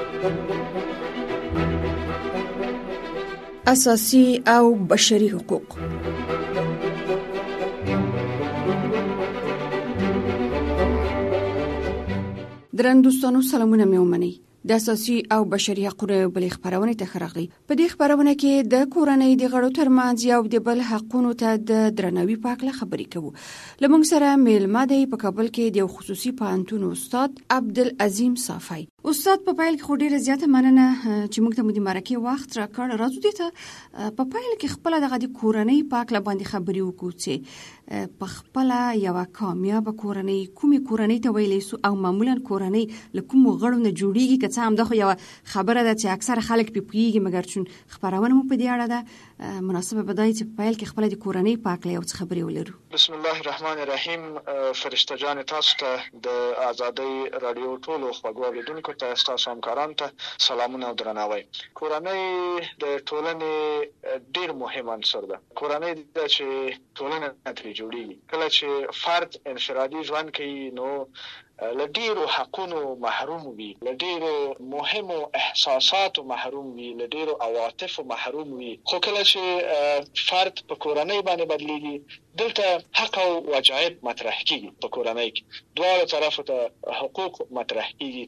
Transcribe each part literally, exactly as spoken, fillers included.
اساسي او بشري حقوق. درن دوستانو سلامونه مې ومنئ. د اساسي او بشري حقوقو بلې خبرونه ته راغلي. په دې خبرونه کې د کورنۍ د غړو ترمنځ یو د بل حقونو ته د درناوي په اړه خبرې کوو. لمونږ سره میلمه دی په کابل کې د خصوصي پوهنتون استاد عبدالعظیم صافی. استاد په پایل کې ډیره زیاته مننه چې موږ ته د مرکه وخت راکړ. راځو دې ته په پایل کې خپل د کورنۍ په اړه باندې خبرې وکړو چې په خپل یو کامیاب کورنۍ کومې کورنۍ ته ویلې سو او معمولا کورنۍ له کوم غړو نه جوړیږي که څه هم دا خو یو خبره ده چې اکثر خلک په پیږي مګر چون خبرونه مو په دې اړه ده مناسبه بدای چې په پایل کې خپل د کورنۍ په اړه یو څه خبرې ولرو. بسم الله الرحمن الرحیم. فرشته جان تاسو ته د آزادۍ رادیو ټولو خوږو اوریدونکو ته تاسو همکارانو ته سلامونه او درناوی. کورنۍ د ټولنې ډیر مهم عنصر ده. کورنۍ د چې ټولنه ترې جوړیږي. کله چې فرد انفرادي ژوند کوي نو لډیرو حقونو محروم وي، لډیرو مهمو احساساتو محروم وي، لډیرو عواطفو محروم وي. خو کله چې فرد په کورنۍ باندې بدلیږي دلته حق او واجب مطرح کیږي. په کورنۍ کې دواړو طرفو ته حقوق مطرح کیږي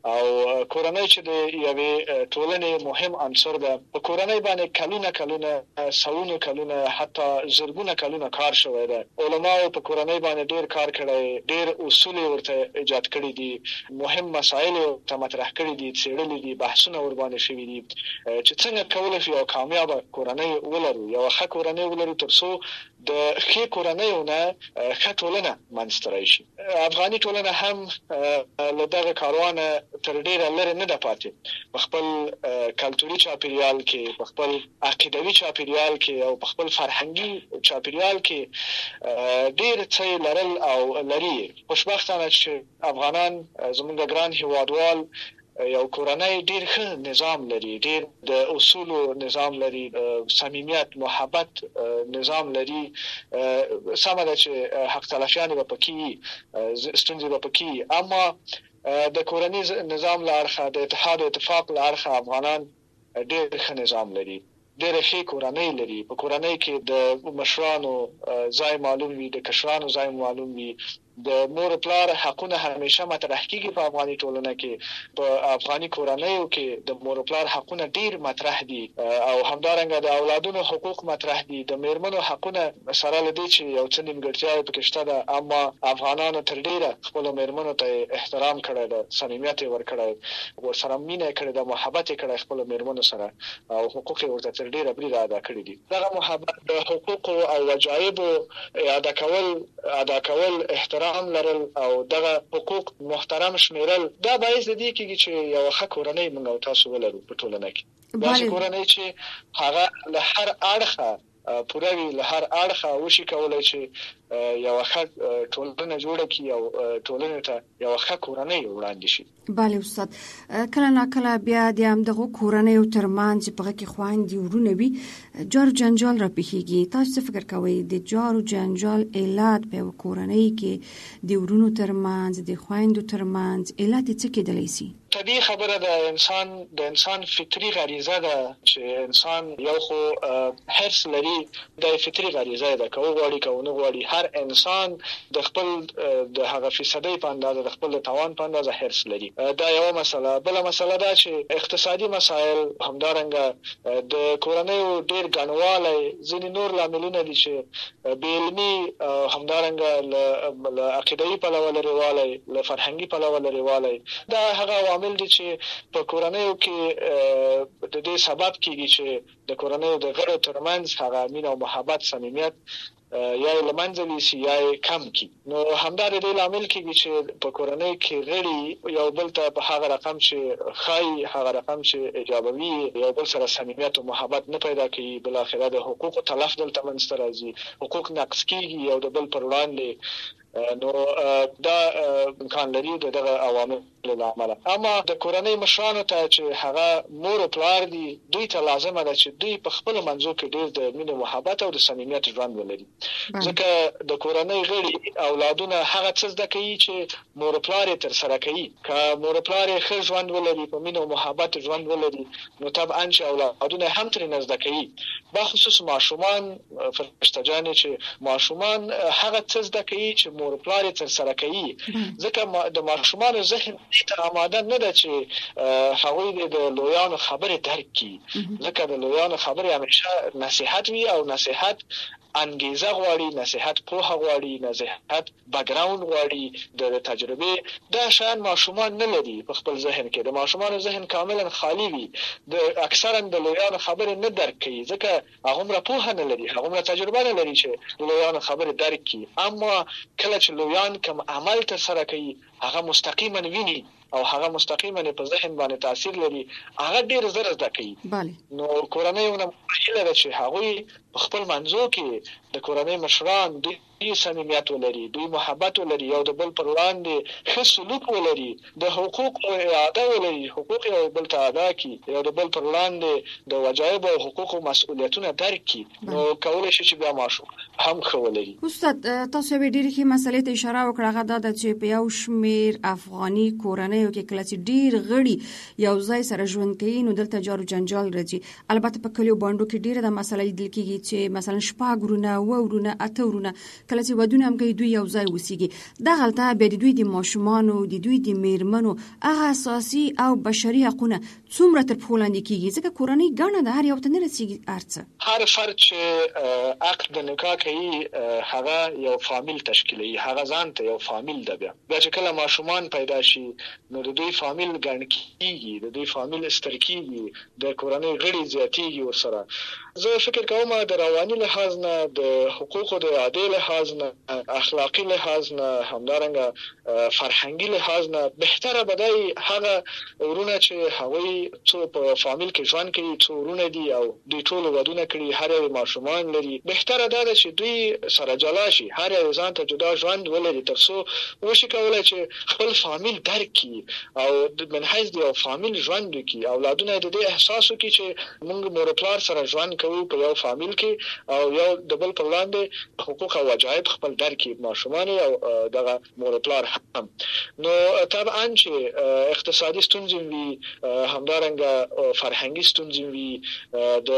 او کورنۍ چې د یوې ټولنې مهم عنصر ده. په کورنۍ باندې کلونه کلونه سلونه کلونه حتی زرګونه کلونه کار شوی ده. علماو په کورنۍ باندې ډیر کار کړی، ډیر اصول ورته ایجاد کړی دي، مهم مسائل ته مطرح کړی دي، څېړلي دي، بحثونه ور باندې شوي دي چې څنګه کولای شو یو کامیاب کورنۍ ولرو، یو ښه کورنۍ ولرو ترڅو د ښه کورنۍ نه ښه ټولنه منځته راشي. افغاني ټولنه هم له دغه کاروانه تر ډیره لرې نه ده پاتې. په خپل کلتوري چاپیریال کې، په خپل عقیدوي چاپیریال کې او په خپل فرهنګي چاپیریال کې ډیر څه لرل او لري. خوشبختانه چې افغانان زموږ ګران هیوادوال یو کورنۍ ډیر ښه نظام لري، ډیر د اصولو نظام لري، صمیمیت، محبت نظام لري. سمه ده چې حق تلافیان به پکې ستونزې به پکې، اما د کورنۍ نظام له اړخه، د اتحاد او اتفاق له اړخه افغانان ډیر ښه نظام لري، ډیر ښه کورنۍ لري. په کورنۍ کې د مشرانو ځای معلوم وي، د کشرانو ځای معلوم وي، د مور پلار حقونه همیشه مطرح کیږي. په افغاني ټولنه کې، په افغاني کورنیو کې د مور پلار حقونه ډیر مطرح دي او همدارنګه د اولادونو حقوق مطرح دي. د میرمنو حقونه سره لدی چې یو څه نیمګړتیاوې پکې شته ده، اما افغانانو تر ډیره خپل میرمنو ته احترام کړی ده، صمیمیت ورکړی، ورسره مینه کړې ده، محبت کړی خپل میرمنو سره او حقوق ورته تر ډیره بریده ادا کړی دي. دغه محبت د حقوق او واجب ادا کول ادا کول احترام هم لرل او دغه حقوق محترم شمیرل دا باعث دي کیږي چې یو ښه کورنۍ موږ او تاسو ولرو په ټولنه کې. دا کورنۍ چې هغه له هر اړخه پوره وي، له هر اړخه وشي کولای چې یو ښه ټولنه جوړه کړي او ټولنه ته یو ښه کورنۍ وړاندې شي. بله استاد، کله نا کله بیا د همدغه کورنیو ترمنځ په هغه کې خویندې ورونه وي جار جنجال را پیښیږي. تاسو څه فکر کوئ د جار جنجال علت په یوه کورنۍ کې د ورونو ترمنځ، د خویندو ترمنځ علت څه کېدلی شي؟ طبیعي خبره ده، انسان د انسان فطري غریزه ده چې انسان یو خو حرص لري، د فطري غریزه ده، که وغواړي که ونه غواړي هر انسان د خپل د هغه فیصدۍ په اندازه، د خپل توان په اندازه حرص لري. دا یو مسله. بله مسله ده چې اقتصادي مسایل، همدارنګه د کورنیو ډیر ګڼوالی، ځینې نور لاملونه دي چې بې علمي، همدارنګه له عقیدوي پلوه لرېوالی، له فرهنګي پلوه لرېوالی، دا هغه عوامل دي چې په کورنیو کې د دې سبب کیږي چې د کورنیو د غړو ترمنځ هغه مینه او محبت، صمیمیت یا له منځه ویسي یا کم کی. نو همدا د دې لامل کیږي چې په کورنۍ کې غړي یو بل ته په هغه رقم چې خای هغه رقم چې ایجابوي یو بل سره صمیمیت او محبت نه پیدا کوي. بل اخره د حقوق تلف دلته منځته راځي، حقوق نقص کیږي او د بل پر وړاندې نو دا امکان لري دغه عوامل لامل. اما د کورنۍ مشرانو ته چې هغه مور او پلار دي، دوی ته لازمه ده چې دوی په خپل منځو کې ډېر د مینې محبت او د صمیمیت ژوند ولري، ځکه د کورنۍ غړي اولادونه هغه څه زده کوي چې مور او پلار یې ترسره کوي. که مور او پلار یې ښه ژوند ولري، په مینه او محبت ژوند ولري، نو طبعا چې اولادونه هم ترې زده کوي. بخصوص ماشومان فرشته جانې چې ماشومان هغه څه زده کوي چې مور او پلار یې ترسره کوي، ځکه د ماشومانو ذهن ته آماده نه ده چې هغوی د لویانو خبرې درک کړي، ځکه د لویانو خبرې همیشه نصیحت وي او نصیحت انګیزه غواړي، نصیحت پوهه غواړي، نصیحت بیکګراوند غواړي، د تجربه. دا شان ماشومان نه لري په خپل ذهن کې. د ماشومانو ذهن کاملا خالی وي، د اکثرا د لویانو خبرې نه درک کوي، ځکه هغه پوهه نه لري، هغه تجربه نه لري چې لویانو خبرې درک کړي. اما کله چې لویان کوم عمل تر سره کوي، هغه مستقیما ویني او هغه مستقیما په ذهن باندې تاثیر لري، هغه ډیر زر زده کوي. نو کورنۍ ونه مایله ده چې هغوی په خپل منځو کې د کورنۍ مشران دوی صمیمیت ولري، دوی محبت ولري، یو د بل پر وړاندې ښه سلوک ولري، د حقوق اعاده ولري، حقوق یو بل ته ادا کړي، یو د بل پر وړاندې د وجایب او حقوق او مسؤلیتونه درک کړي، نو کولای شي چې بیا ماشوم هم ښه ولري. استاد تاسو به ډېرې ښې مسلې ته اشاره وکړه، هغه دا ده چې په یو شمېر افغاني کورنیو کې کله چې ډېر غړي یو ځای سره ژوند کوي، نو دلته جار و جنجال راځي. البته په کلیو باندې کې ډېره د مسلې لیدل کېږي چې مثلا شپږ ورونه، اووه ورونه، اته ورونه کله چې ودونه هم کوي، دوی یو ځای اوسېږي. دغلته بیا د دوی د ماشومانو، د دوی د میرمنو هغه اساسي او بشري حقونه څومره تر پښو لاندې کېږي، ځکه کورنۍ ګڼه ده، هر یو ته نه رسېږي هر څه. هر فرد چې عقد د نکاح کوي هغه یو فامیل تشکیلوي، هغه ځان ته یو فامیل ده. بیا بیا چې کله ماشومان پیدا شي، نو د دوی فامیل ګڼ کېږي، د دوی فامیل ستر کېږي، د کورنۍ غړي زیاتېږي ورسره. زه فکر کوم د رواني لحاظ نه، د حقوقو د اعادې لحاظ نه، اخلاقی لحاظ نه، همدارنګه فرهنګي لحاظ نه بهتره بدای هغه ورونه چې هغوی څو په فامیل کې ژوند کوي، څو ورونه دي او دوی ټول ودونه کړي، هر یو ماشومان لري. بهتره دا ده چې دوی سره جلا شي، هر یو ځان ته جدا ژوند ولري، ترڅو وشي کولای چې خپل فامیل درک کړي او د منحیز دی او فامیل ژوند وکړي. اولادونه د دې احساس وکړي چې موږ مور پلار سره ژوند کوو په یو فامیل کې او یو د بل په وړاندې حقوق او واجب خپل درک کړي ماشومان او دغه مور پلار هم. نو طبعا چې اقتصادي ستونزې وي، همدارنګه فرهنګي ستونزې وي، د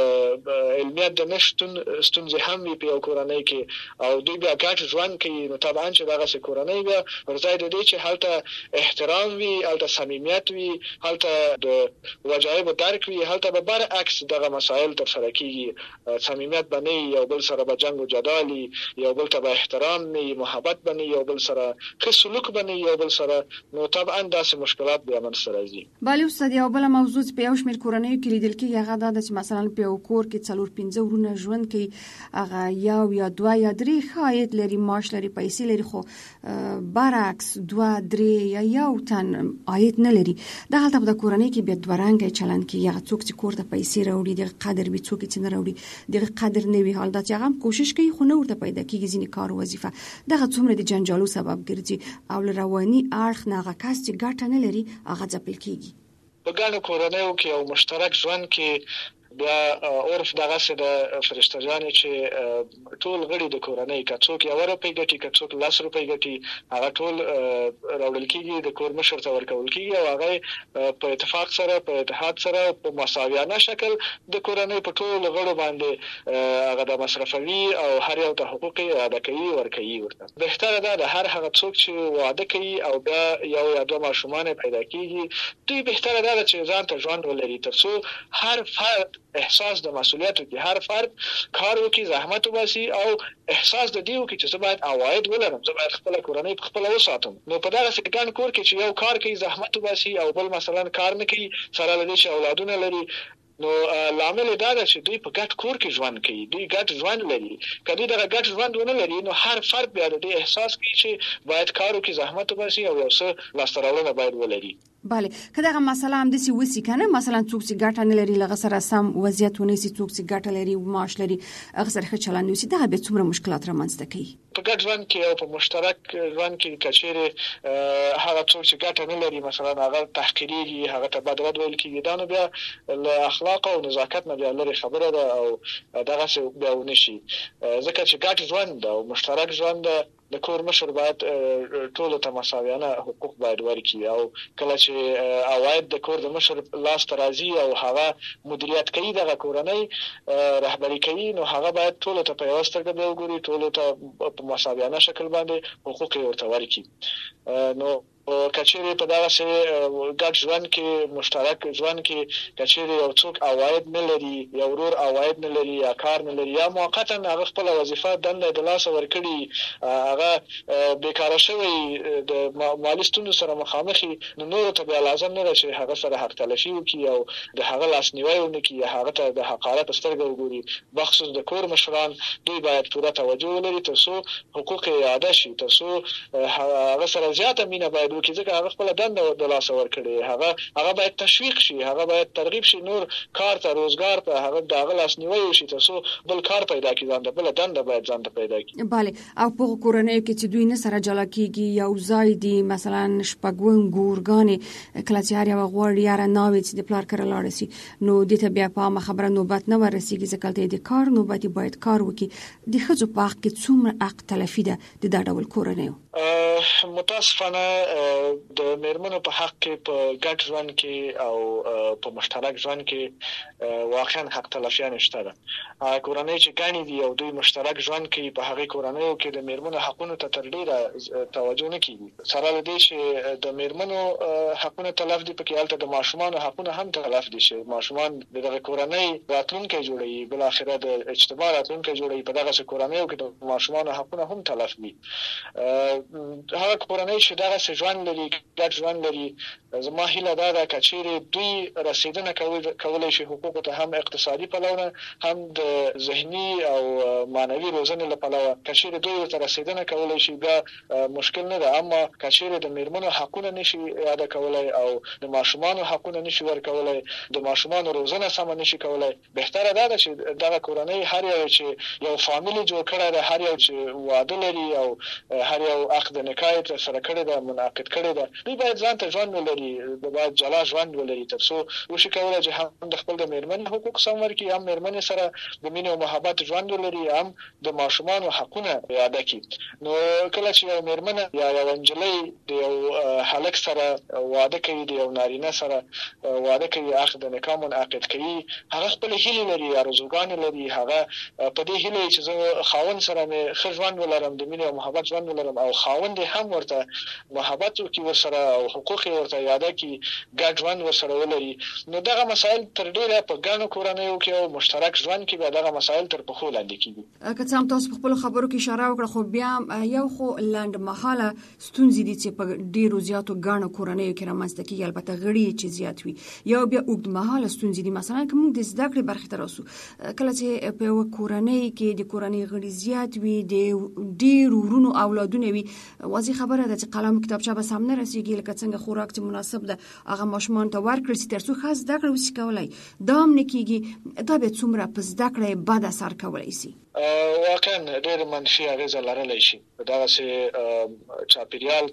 علمیت د نشټون ستونزې هم وي په یو کورنۍ کې او دوی بیا ګډ ژوند کوي، نو طبعا چې دغه کورنۍ بیا ورځای د دې چې هلته احترام وي، هلته صمیمیت وي، هلته د واجب درک وي، هلته به برعکس دغه مسائل تر سره کیږي، صمیمیت باندې یو بل سره به جنگ و جدالي، یو بل ته به احترام نه، محبت باندې یو بل سره ښه سلوک باندې یو بل سره، نو طبعا داسې مشکلات بیا منځ ته راځي. بله استاد، یو بله موضوع په یو شمېر کورنیو کې لیدل کېږي هغه دا ده چې مثلا په یو کور کې څلور پنځه ورونه ژوند کوي، هغه یو یا دوه یا درې ښه عاید لري، معاش لري، پیسې لري، خو برعکس دوه درې یا یو تن عاید نه لري. دغلته په کورنۍ کې بیا دوه رنګه چلند کېږي، هغه څوک چې کور ته پیسې راوړي دغه قدر وي، څوک چې نه راوړي دغه قدر نه وي. حال دا چې هغه کوشش کوي خو نه ورته پیدا کېږي ځینې کار او وظیفه. دغه څومره د جنجالو سبب ګرځي او له رواني اړخ نه هغه کس چې ګټه نه لري هغه ځپل کېږي. په ګڼو کورنیو کې یو مشترک ژوند کې بیا عرف دغه څه د فرشته جانې چې ټول غړي د کورنۍ که څوک یو روپۍ ګټي که څوک لس روپۍ ګټي هغه ټول راوړل کېږي، د کور مشر ته ورکول کېږي او هغه په اتفاق سره په اتحاد سره په مساویانه شکل د کورنۍ په ټول غړو باندې هغه د مصرفوي او هر یو ته حقوق ادا کوي ورکوي. ورته بهتره ده د هر هغه څوک چې واده کوي او بیا یو یا دوه ماشومان پیدا کېږي، دوی بهتره ده چې ځان ته ژوند ولري، ترڅو هر فرد احساس د مسؤلیت وکړي، هر فرد کار وکړي، زحمت وباسي او احساس د دې وکړي چې زه باید عواید ولرم، زه باید خپل کورنۍ په خپل وساتم. نو په دغه ګڼ کور کې چې یو کار کوي، زحمت وباسي او بل مثلا کار نه کوي، سره له دې چې اولادونه لري، نو لامل دا ده چې دوی په ګډ کور کې ژوند کوي، دوی ګډ ژوند لري. که دوی دغه ګډ ژوند ونه لري، نو هر فرد بیا د دې احساس کوي چې باید کار وکړي، زحمت وباسي او یو څه لاسته راوړنه باید ولري. bale کله هغه مسله هم د سی وسی کنه مثلا څوک چې ګټه نه لري لغه سره سم وضعیت ونیسي څوک چې ګټه لري معاش لري هغه سره ښه چلند وسی دا به څومره مشکلات رامنځته کوي په ګډ ژوند کې او په مشترک ژوند کې کچېره هغه څوک چې ګټه نه لري مثلا هغه تحقیري هغه ته بد رد ویل کیږي دا نو بیا له اخلاق او نزاکت نه بیا لري خبره ده او دغه څه بیا ونشي ځکه چې ګډ ژوند او مشترک ژوند د کور مشر باید ټول ته مساویانه حقوق باید ورکړي او کله چې عواید د کور د مشر لاس ته راځي او هغه مدیریت کوي دغه کورنۍ رهبری کوي نو هغه باید ټول ته په یو سترګه وګوري ټول ته په مساویانه شکل باندې حقوق ورته ورکړي نو کچېره په دغه سره ګډ ژوند کې مشترک ژوند کې کچېره یو څوک عواید نه لري یا ورور عواید نه لري یا کار نه لري یا موقتا هغه خپل وظیفه دنده د لاس ورکړي هغه بیکاره شوی د مالی ستونزو سره مخامخي نو نور ته بیا لازم نه شي هغه سره حق تلاشي وکي او د هغه لاس نیوي ونکي هغه ته د حقارت سترګه وګوري بخصوص د کور مشران دوی باید پوره توجه ولري ترڅو حقوق اعاده شي ترڅو هغه سره زیاته مینه باید کې ځکه هغه خپل دنده د لاس ورکړي هغه هغه باید تشویق شي هغه باید ترغیب شي نور کار ته روزګار ته هغه د لاس نیوي شي ترڅو بل کار پیدا کړي ځان بل دنده باید ځان ته پیدا کړي bale او په کورنۍ کې چې دوی نه سره جلا کیږي یو ځای دی مثلا شپږون ګورګانې کله چې هر یو غوړ یاره ناوې چې د پلار کړه لاړ شي نو د ته بیا په خبره نوبت نه ورسیږي ځکه ته د کار نوبت باید کار وکړي د خځو په حق کې څومره حق تلفي ده د دا ډول کورنۍ متاسفانه د میرمنو په حق کې په ګډ ژوند کې او په مشترک ژوند کې واقعا حق تلفي نشته ده کورنۍ چې ګڼي دي او دوی مشترک ژوند کې په هغه کورنۍ کې د میرمنو حقونو ته تر ډیره توجه نه کوي سره لدې چې د میرمنو حقونو تلف دي په کې البته د ماشومان حقونو هم تلف دي چې ماشومان دغه کورنۍ راتلونکي جوړي بل اخره د اجتماع راتلونکي جوړي په دغه کورنۍ کې د ماشومان حقونو هم تلف دي هغه کورنۍ چې دغه ژوند لري ګډ ژوند لري زما هیله دا ده چې دوی رسیدنه کولای شي حقوق ته هم اقتصادي پلوونه هم د ذهني او مانوي روزنې لپاره چې دوی ته رسیدنه کولای شي دا مشکل نه ده اما چې د میرمنو حقونه نشي ادا کولای او د ماشومان حقونه نشي ورکولای د ماشومان روزنه سم نشي کولای بهتره ده چې دغه کورنۍ هر یو چې یو فامیلی جوړ کړی ده هر یو چې واده لري او هر یو عقد نکاح سره کړی ده منعقد کړی ده دوی باید ځان ته ژوند ولري د باید جلا ژوند ولري ترڅو وشي کولای چې هم د خپل د میرمن حقوق سم ورکړي هم میرمن سره د مینې او محبت ژوند ولري هم د ماشومان حقونه ادا کړي نو کله چې یو میرمن یا یو انجلۍ د یو هلک سره واده کوي د یو نارینه سره واده کوي عقد نکاح منعقد کوي هغه خپل هیله لري ارزوګان لري هغه په دې هیله چې زه خاوند سره مې ښه ژوند ولرم د مینې او محبت ژوند ولرم او خاوند هم ورته محبت وکي ورسره او حقوق ورته یاد کی ګډ ژوند ورسره ولري نو دغه مسائل تر ډیره په ګڼو کورنیو کې او مشترک ژوند کې به دغه مسائل تر پخو لاندې کیږي که څه هم تاسو په خپل خبرو کې اشاره وکړه خو بیا یو خو لاند محاله ستونزې دي چې په ډیرو زیاتو ګڼو کورنیو کې رامنځته کیږي البته غړي چې زیات وي یو بیا اوږد مهاله ستونزې دي مثلا کوم د زده کړې برخه تر اوسه کله چې په یو کورنۍ کې د کورنۍ غړي زیات وي د ډیرو ورونو اولادونه وي واضح خبره ده چې قلم کتابچه به سم نه رسیږي لکه څنګه خوراک چې مناسب ده هغه ماشومان ته ورکړي چې ترڅو خاص زده کړه وشي کولای دا هم نه کیږي دا به څومره په زده کړه بد اثر کولای شي واقعا ډېر منفي اغیزه لرلی شي په دغه سي چاپیریال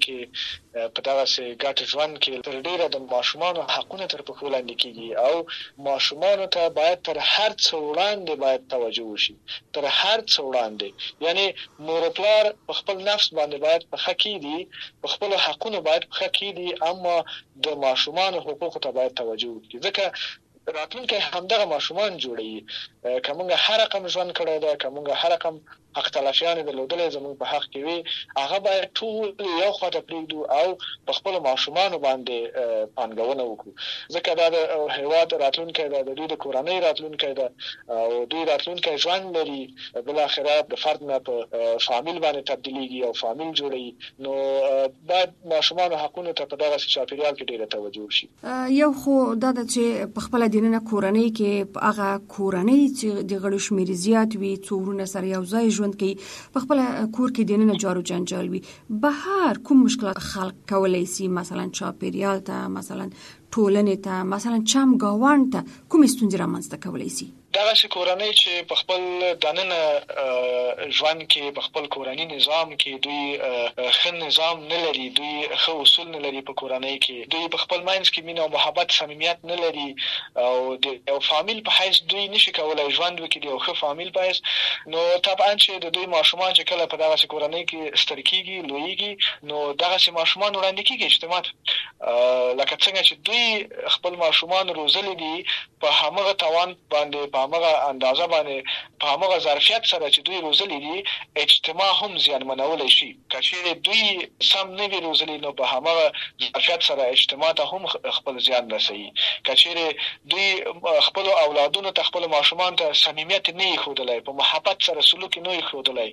کې په دغه سي ګډ ژوند کې تر ډیره د ماشومان حقونه تر پخو لاندې کیږي او ماشومان ته باید تر هر څه وړاندې باید توجه وشي تر هر څه وړاندې یعنی مور پلار په خپل نفس باندې باید په حق دي په خپل حقونه باید په حق دي اما د ماشومان حقوق ته باید توجه وکړي ځکه راتلونکي همدغه ماشومان جوړي کومه هر رقم ژوند کړی دا کومه هر رقم حق تلافیان درلودلې زموږ په حق کې وي هغه باید ټول یو خاطر پریږدو او په خپل ماشومان باندې پانګونه وکړو ځکه دا د هیواد راتلونکي دا د دوی د کورنۍ راتلونکي دا او دوی راتلونکي ژوند لري بل اخره د فرد نه په فامیل باندې تبدیلیږي او فامیل جوړي نو باید ماشومان حقوقو ته په دغه چاپیریال کې ډیره توجه وشي یو خو دا چې په خپل د دننه کورنۍ کې په هغه کورنۍ چې د غړو شمیر زیات وي، څو ورونه سره یو ځای ژوند کوي، په خپل کور کې دننه جارو جنجال وي، بهر کوم مشکلات خلق کولای شي؟ مثلا چاپیریال ته، مثلا ټولنې ته، مثلا چم گاوند ته کوم ستونزې رامنځته کولای شي؟ دغه چې کورنۍ چې په خپل دننه ژوند کې په خپل کورنۍ نظام کې دوی ښه نظام نه لري، دوی ښه اصول نه لري، په کورنۍ کې دوی په خپل منځ کې مینه او محبت صمیمیت نه لري، او د یو فامیل په حیث دوی نشي کولای ژوند وکړي، د یو ښه فامیل په حیث. نو طبعا چې د دوی ماشومان چې کله په دغه کورنۍ کې ستر کېږي، لویږي، نو دغه ماشومان وړاندې کېږي اجتماع ته، لکه څنګه چې دوی خپل ماشومان روزلي دي په همغه توان باندې، په همغه اندازه باندې، په همغه ظرفیت سره چې دوی روزلي دي، اجتماع هم زیانمنولی شي. که چېرې دوی سم نه وي روزلي، نو په همغه ظرفیت سره اجتماع ته هم خپل زیان رسوي. که چېرې دوی خپلو اولادونو ته، خپلو ماشومان ته صمیمیت نه یې ښودلی، په محبت سره سلوک نه یې ښودلی،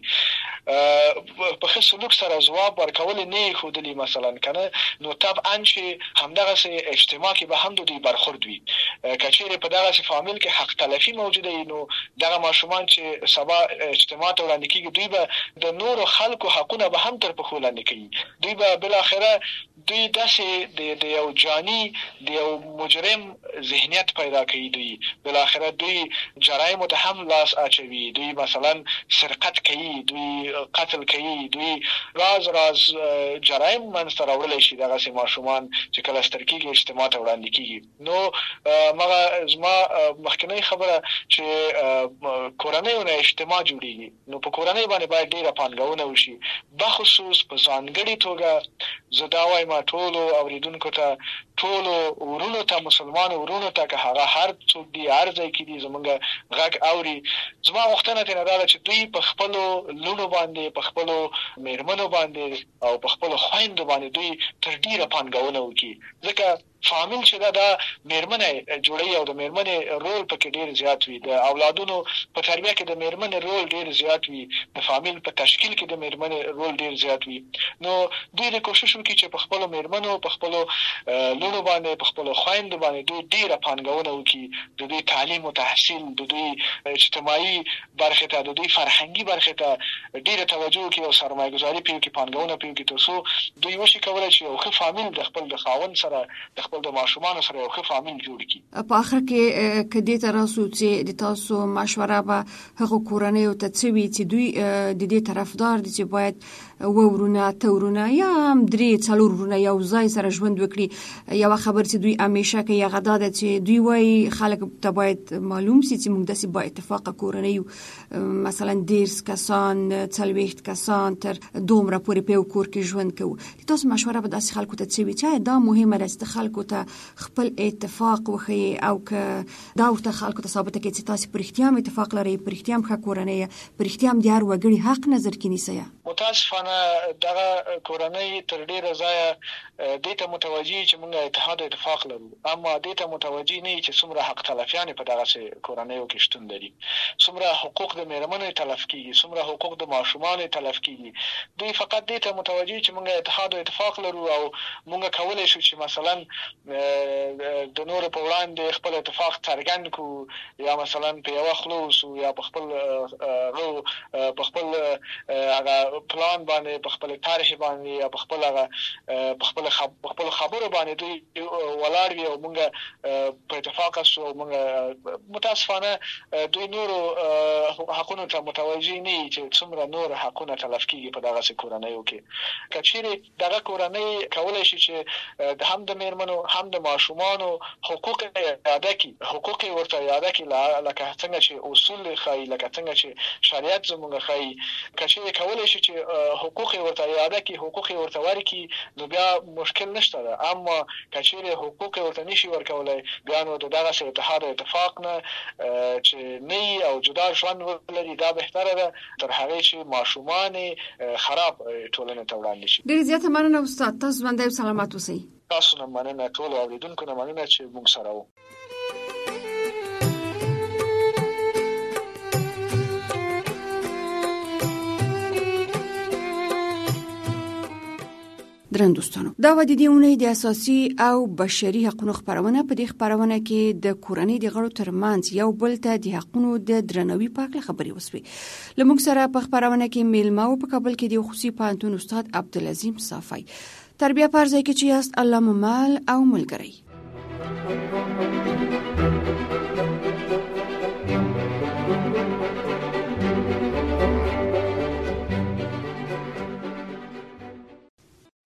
په ښه سلوک سره ځواب ورکول نه یې ښودلي مثلا، که نه، نو طبعا چې همدغسې اجتماع کې به هم د دوی برخورد وي. که چېرې په دغسې فامیل کې حق تلفي موجوده وي، نو دغه ماشومان چې سبا اجتماع ته وړاندې کېږي، دوی به د نورو خلکو حقونه به هم تر پښو لاندې کوي. دوی به بالاخره دوی داسې د یو جاني، د یو مجرم ذهنیت پیدا کوي. دوی بالاخره دوی جرایمو ته هم لاس اچوي، دوی مثلا سرقت کوي، دوی قتل کوي، دوی راز راز جرایم منځته راوړلی شي دغسې ماشومان چې کله ستر کېږي، اجتماع ته وړاندې کېږي. نو مغه زما مخکنۍ خبره چې کورنۍ نه اجتماع جوړیږي، نو په کورنۍ باندې باید ډیره پانګونه وشي، بخصوص په ځانګړې توګه زه دا وایم ټولو اوریدونکو ته، ټولو ورونو ته، مسلمانو ورونو ته، که هغه هر څوک دي، هر ځای کې دي، زمونږ غږ اوري، زما غوښتنه ترې دا ده چې دوی په خپلو لوڼو باندې، په خپلو مېرمنو باندې او په خپلو خویندو باندې دوی تر ډیره پانګونه وکړي، ځکه فامیل چې دا د مېرمنې جوړوي او د مېرمنې رول پکې ډېر زیات وي، د اولادونو په تربیه کې د مېرمنې رول ډېر زیات وي، د فامیل په تشکیل کې د مېرمنې رول ډېر زیات وي. نو دوی د کوشش وکړي چې په خپلو مېرمنو، په خپلو لوڼو باندې، په خپلو خویندو باندې دوی ډېره پانګونه وکړي، د دوی تعلیم او تحصیل، د دوی اجتماعي برخې ته، د دوی فرهنګي برخې ته ډېره توجه وکړي او سرمایه ګذاري پرې وکړي، پانګونه پرې وکړي، تر څو دوی وشي کولی چې یو ښه فامیل د خپل د خاوند سره، د خپل د ماشومان سره یو ښه فامیل جوړ کړي. په آخر کې که دې ته راسو چې د تاسو مشوره به هغو کورنیو ته څه وي چې دوی د دې طرفدار دي چې باید اووه ورونه، اته ورونه، یا هم درې څلور ورونه یو ځای سره ژوند وکړي، یوه خبر چې دوی همیشه کوي هغه دا ده چې دوی وایي خلک ته باید معلوم سي چې موږ داسې با اتفاقه کورنۍ یو، مثلا دېرش کسان، څلوېښت کسان، تر دومره پورې په یو کور کې ژوند کوو. د تاسو مشوره به داسې خلکو ته څه وي چې دا مهمه ده چې خلکو ته خپل اتفاق وښیي، او که دا ورته خلکو ته ثابته کړي چې تاسو په رښتیا هم اتفاق لرئ، په رښتیا هم ښه کورنۍ یې، په رښتیا هم د هر وګړي حق نظر کې نیسئ. متاسفانه دغه کورنۍ تر ډیره ځایه دې ته متوجي چې موږ اتحاد او اتفاق لرو، اما دې ته متوجي نه چې څومره حق تلفیانې په دغسې کورنیو کې شتون لري، څومره حقوق د مېرمنو تلف کېږي، څومره حقوق د ماشومانو تلف کېږي. دوی فقط دې ته متوجي چې موږ اتحاد او اتفاق لرو او موږ کولی شو چې مثلا د نورو په وړاندې خپل اتفاق څرګند کړو، یا مثلا په یوه خوله اوسو، یا په خپل په خپل هغه پلان باندې، په خپل طرح باندې، یا په خپل هغه په خپل په خپل خبرو باندې دوی ولاړ وي او موږ په اتفاق سو. موږ متاسفانه دوی نورو حقونو ته متوجي نه وي چې څومره نور حقونه تلف کېږي په دغسې کورنیو کې. که چېرې دغه کورنۍ کولی شي چې هم د مېرمنو هم د ماشومانو حقوق اعاده کړي، حقوق یې ورته اعاده کړي، لکه څنګه چې اصول یې ښایي، لکه څنګه چې شریعت زموږ ښایي. که چېرې کولی شي چې حقوق یې ورته اعاده کړي، حقوق یې ورته ورکړي، نو بیا مشکل نشته ده. اما که چېرې حقوق یې ورته نشي ورکولی، بیا نو د دغسې اتحاد او اتفاق نه چې نه وي او جدا ژوند ولري، دا بهتره ده تر هغې چې ماشومان خراب ټولنې ته وړاندې شي. ډېرې زیاته مننه استاد، تاسو ژوندی او سلامت اوسئ. تاسو نه مننه، ټولو اورېدونکو نه مننه چې موږ سره وو. درنو دوستانو دا و د دې اونۍ د اساسي او بشري حقوقو خبرونه. په دې خبرونه کې د کورنۍ د غړو ترمنځ یو بل ته د حقوقو د درناوي په اړه خبرې وسوې. لمونږ سره په خبرونه کې میلمه او په کابل کې د خصوصي پوهنتون استاد عبدالعظیم صافی. تربیه پرځای کې چې یاست الله ممال او ملګری.